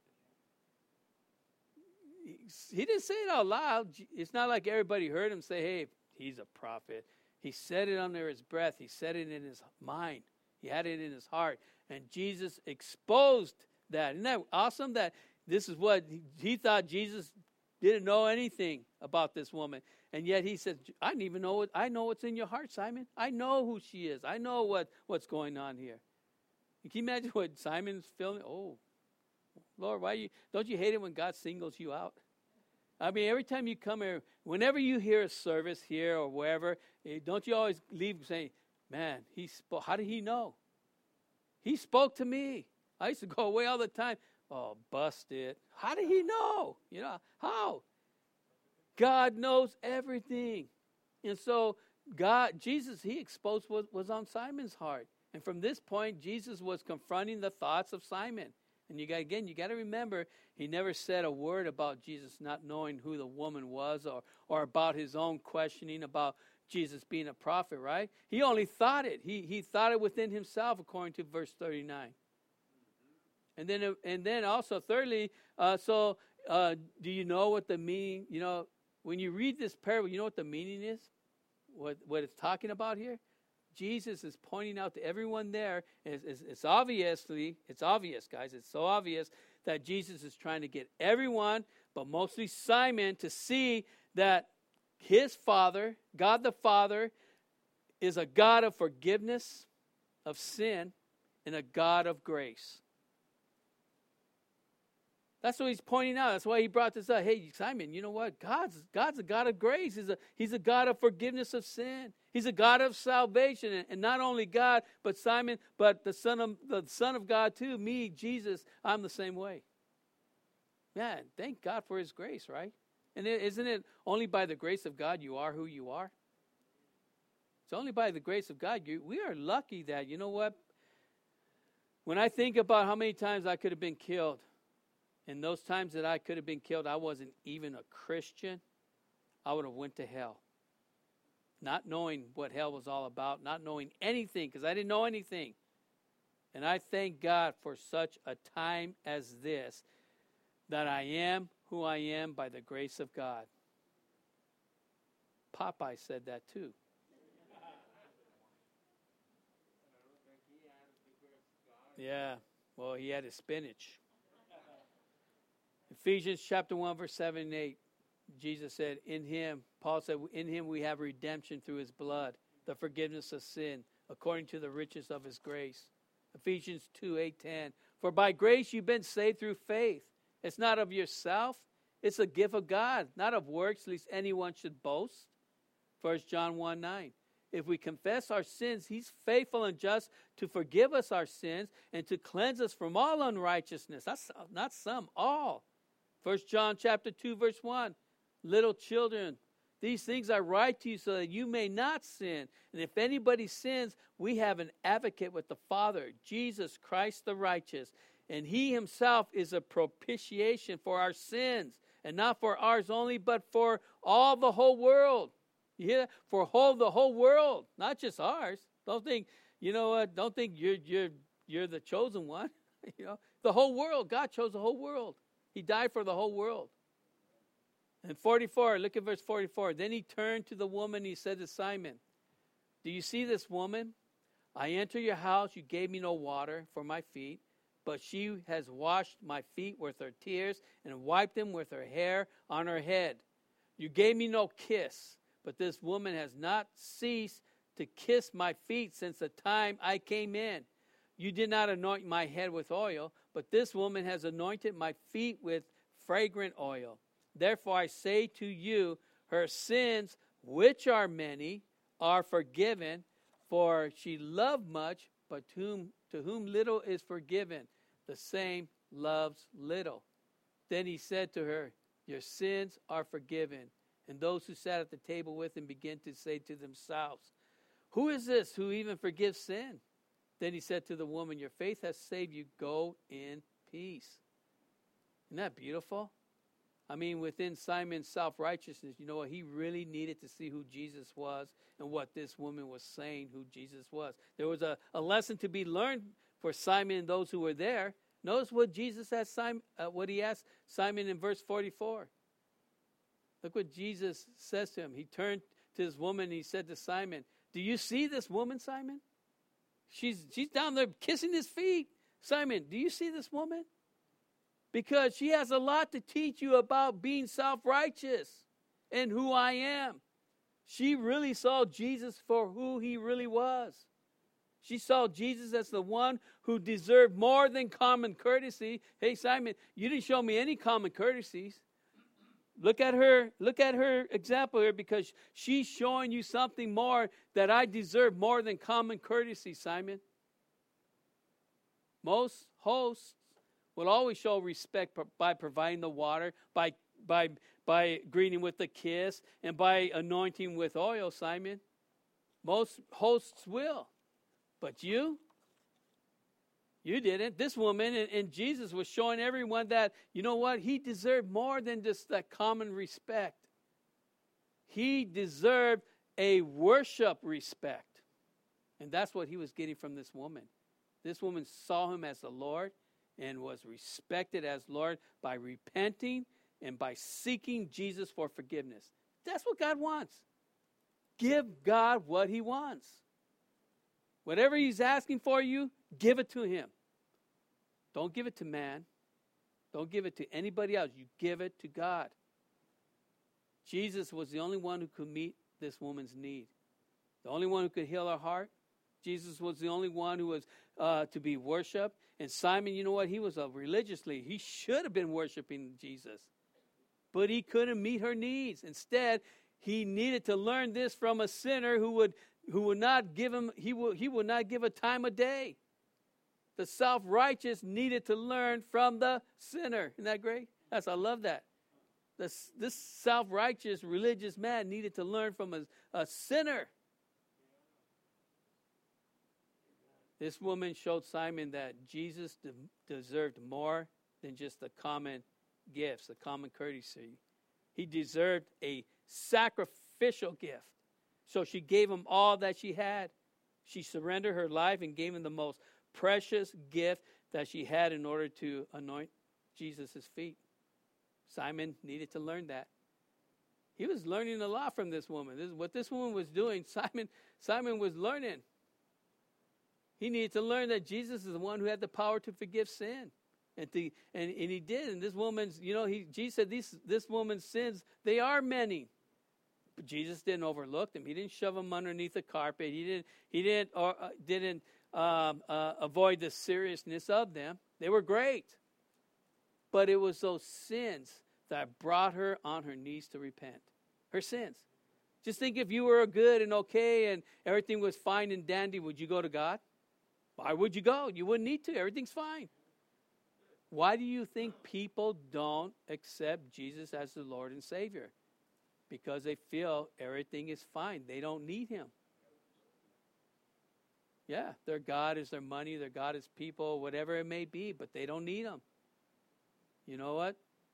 He didn't say it out loud. It's not like everybody heard him say, hey, he's a prophet. He said it under his breath. He said it in his mind. He had it in his heart. And Jesus exposed that. Isn't that awesome that this is what he thought Jesus didn't know anything about this woman. And yet he said, I don't even know I know what's in your heart, Simon. I know who she is. I know what's going on here. Can you imagine what Simon's feeling? Oh, Lord, don't you hate it when God singles you out? I mean, every time you come here, whenever you hear a service here or wherever, don't you always leave saying, man, he spoke. How did he know? He spoke to me. I used to go away all the time. Oh, busted. How did he know? You know, how? God knows everything. And so Jesus, he exposed what was on Simon's heart. And from this point, Jesus was confronting the thoughts of Simon. And you got to remember, he never said a word about Jesus not knowing who the woman was or about his own questioning about Jesus being a prophet, right? He only thought it. He thought it within himself, according to verse 39. And then also, thirdly, do you know what the meaning, you know, when you read this parable, you know what the meaning is? What it's talking about here? Jesus is pointing out to everyone there, it's obvious, guys, it's so obvious that Jesus is trying to get everyone, but mostly Simon, to see that his Father, God the Father, is a God of forgiveness of sin and a God of grace. That's what he's pointing out. That's why he brought this up. Hey, Simon, you know what? God's a God of grace. He's a God of forgiveness of sin. He's a God of salvation. And not only God, but Simon, but the Son of God too. Me, Jesus, I'm the same way. Man, thank God for his grace, right? And isn't it only by the grace of God you are who you are? It's only by the grace of God. We are lucky that, you know what? When I think about how many times I could have been killed, and those times that I could have been killed, I wasn't even a Christian, I would have went to hell. Not knowing what hell was all about, not knowing anything, because I didn't know anything. And I thank God for such a time as this, that I am who I am by the grace of God. Popeye said that too. Yeah, well, he had his spinach. Ephesians chapter 1, verse 7 and 8, Jesus said, in him, Paul said, in him we have redemption through his blood, the forgiveness of sin, according to the riches of his grace. Ephesians 2, 8, 10, for by grace you've been saved through faith. It's not of yourself, it's a gift of God, not of works, lest anyone should boast. 1 John 1, 9. If we confess our sins, he's faithful and just to forgive us our sins and to cleanse us from all unrighteousness. That's not some, all. 1 John chapter 2, verse 1. Little children, these things I write to you so that you may not sin. And if anybody sins, we have an advocate with the Father, Jesus Christ the righteous. And he himself is a propitiation for our sins. And not for ours only, but for all the whole world. You hear that? For the whole world, not just ours. Don't think, you know what? Don't think you're the chosen one. You know, the whole world. God chose the whole world. He died for the whole world. And 44, look at verse 44. Then he turned to the woman, he said to Simon, do you see this woman? I enter your house, you gave me no water for my feet, but she has washed my feet with her tears and wiped them with her hair on her head. You gave me no kiss, but this woman has not ceased to kiss my feet since the time I came in. You did not anoint my head with oil, but this woman has anointed my feet with fragrant oil. Therefore I say to you, her sins, which are many, are forgiven, for she loved much, but to whom little is forgiven, the same loves little. Then he said to her, your sins are forgiven. And those who sat at the table with him began to say to themselves, who is this who even forgives sin? Then he said to the woman, your faith has saved you. Go in peace. Isn't that beautiful? I mean, within Simon's self-righteousness, you know what? He really needed to see who Jesus was and what this woman was saying who Jesus was. There was a lesson to be learned for Simon and those who were there. Notice what Jesus asked Simon, what he asked Simon in verse 44. Look what Jesus says to him. He turned to this woman and he said to Simon, do you see this woman, Simon? She's down there kissing his feet. Simon, do you see this woman? Because she has a lot to teach you about being self-righteous and who I am. She really saw Jesus for who he really was. She saw Jesus as the one who deserved more than common courtesy. Hey, Simon, you didn't show me any common courtesies. Look at her example here, because she's showing you something more that I deserve more than common courtesy, Simon. Most hosts will always show respect by providing the water, by greeting with a kiss, and by anointing with oil, Simon. Most hosts will. But you didn't. This woman and Jesus was showing everyone that, you know what, he deserved more than just that common respect. He deserved a worship respect. And that's what he was getting from this woman. This woman saw him as the Lord and was respected as Lord by repenting and by seeking Jesus for forgiveness. That's what God wants. Give God what he wants. Whatever he's asking for you, give it to him. Don't give it to man. Don't give it to anybody else. You give it to God. Jesus was the only one who could meet this woman's need. The only one who could heal her heart. Jesus was the only one who was to be worshipped. And Simon, you know what? He was a religious leader. He should have been worshiping Jesus. But he couldn't meet her needs. Instead, he needed to learn this from a sinner who would not give him, he would not give a time of day. The self-righteous needed to learn from the sinner. Isn't that great? I love that. This self-righteous religious man needed to learn from a sinner. This woman showed Simon that Jesus deserved more than just the common gifts, the common courtesy. He deserved a sacrificial gift. So she gave him all that she had. She surrendered her life and gave him the most precious gift that she had in order to anoint Jesus' feet. Simon needed to learn that. He was learning a lot from this woman. What this woman was doing, Simon was learning. He needed to learn that Jesus is the one who had the power to forgive sin. And he did. And this woman's, Jesus said this woman's sins, they are many. But Jesus didn't overlook them. He didn't shove them underneath the carpet. He didn't avoid the seriousness of them. They were great. But it was those sins that brought her on her knees to repent. Her sins. Just think, if you were good and okay and everything was fine and dandy, would you go to God? Why would you go? You wouldn't need to. Everything's fine. Why do you think people don't accept Jesus as the Lord and Savior? Because they feel everything is fine. They don't need him. Yeah, their God is their money, their God is people, whatever it may be, but they don't need him. You know what?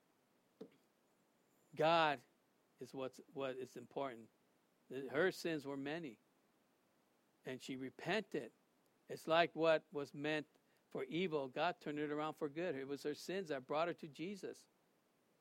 God is what is important. Her sins were many. And she repented. It's like what was meant for evil, God turned it around for good. It was her sins that brought her to Jesus.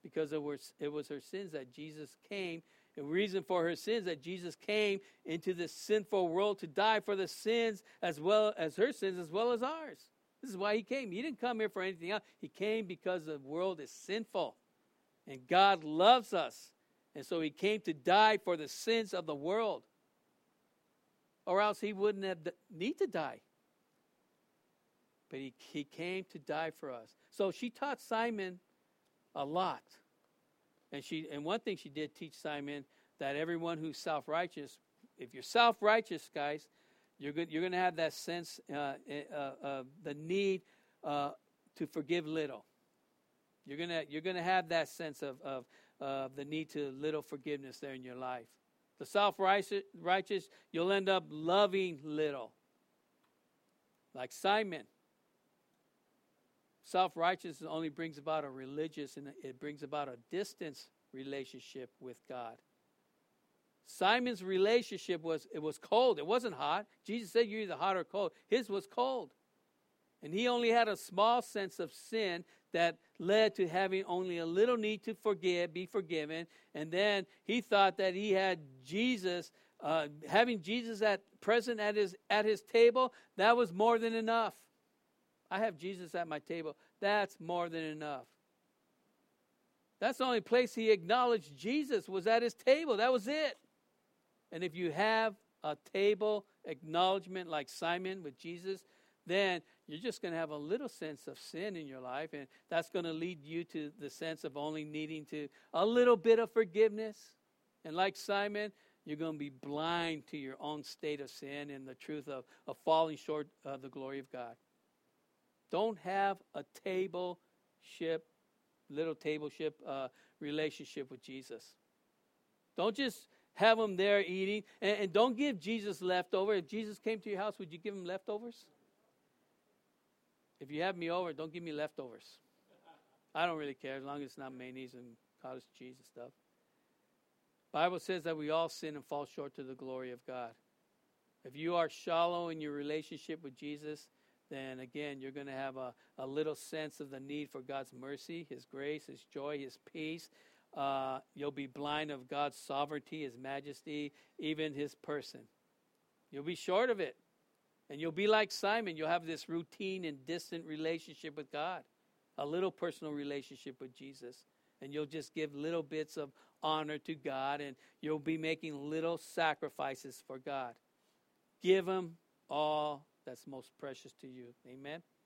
because it was her sins that Jesus came. The reason for her sins that Jesus came into this sinful world to die for the sins as well as her sins as well as ours. This is why he came. He didn't come here for anything else. He came because the world is sinful. And God loves us. And so he came to die for the sins of the world. Or else he wouldn't have need to die. But he came to die for us. So she taught Simon a lot. And one thing she did teach Simon, that everyone who's self-righteous, if you're self-righteous, guys, you're going to have that sense, the need to forgive little. You're going to have that sense of the need to little forgiveness there in your life. The self-righteous, you'll end up loving little. Like Simon. Self-righteousness only brings about a religious, and it brings about a distance relationship with God. Simon's relationship was cold. It wasn't hot. Jesus said you're either hot or cold. His was cold. And he only had a small sense of sin that led to having only a little need to be forgiven. And then he thought that he had Jesus, having Jesus present at his table, that was more than enough. I have Jesus at my table. That's more than enough. That's the only place he acknowledged Jesus was at his table. That was it. And if you have a table acknowledgement like Simon with Jesus, then you're just going to have a little sense of sin in your life. And that's going to lead you to the sense of only needing a little bit of forgiveness. And like Simon, you're going to be blind to your own state of sin and the truth of falling short of the glory of God. Don't have a little tableship relationship with Jesus. Don't just have him there eating. And don't give Jesus leftovers. If Jesus came to your house, would you give him leftovers? If you have me over, don't give me leftovers. I don't really care as long as it's not mayonnaise and cottage cheese and stuff. Bible says that we all sin and fall short to the glory of God. If you are shallow in your relationship with Jesus, then again, you're going to have a little sense of the need for God's mercy, his grace, his joy, his peace. You'll be blind of God's sovereignty, his majesty, even his person. You'll be short of it. And you'll be like Simon. You'll have this routine and distant relationship with God, a little personal relationship with Jesus. And you'll just give little bits of honor to God, and you'll be making little sacrifices for God. Give him all that's most precious to you. Amen.